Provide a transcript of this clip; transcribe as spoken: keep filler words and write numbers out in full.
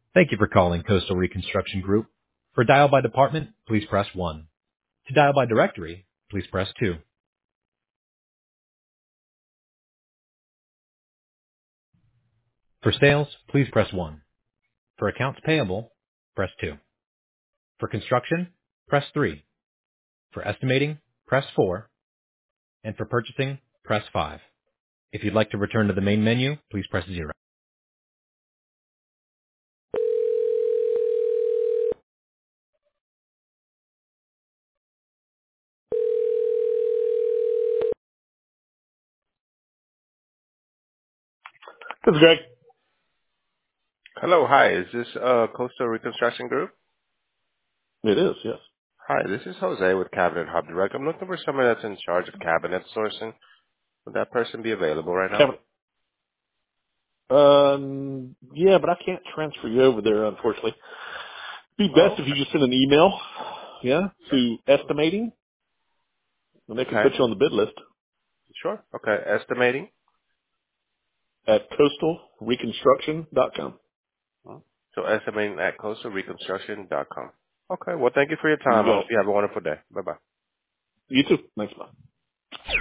Thank you for calling Coastal Reconstruction Group. For dial by department, please press one. To dial by directory, please press two. For sales, please press one. For accounts payable, press two. For construction, press three. For estimating, press four. And for purchasing, press five. If you'd like to return to the main menu, please press zero. This is Greg. Hello, hi. Is this uh, Coastal Reconstruction Group? It is, yes. Hi, this is Jose with Cabinet Hub Direct. I'm looking for someone that's in charge of cabinet sourcing. Would that person be available right now? Kevin. Um, yeah, but I can't transfer you over there, unfortunately. Be best Oh, if you just send an email, yeah, to estimating, and they can okay. put you on the bid list Sure. Okay. Estimating. at coastal reconstruction dot com. Hmm. So estimating at coastal reconstruction dot com. Okay. Well, thank you for your You time. I got hope it. you have a wonderful day. Bye-bye. You too. Thanks, bye.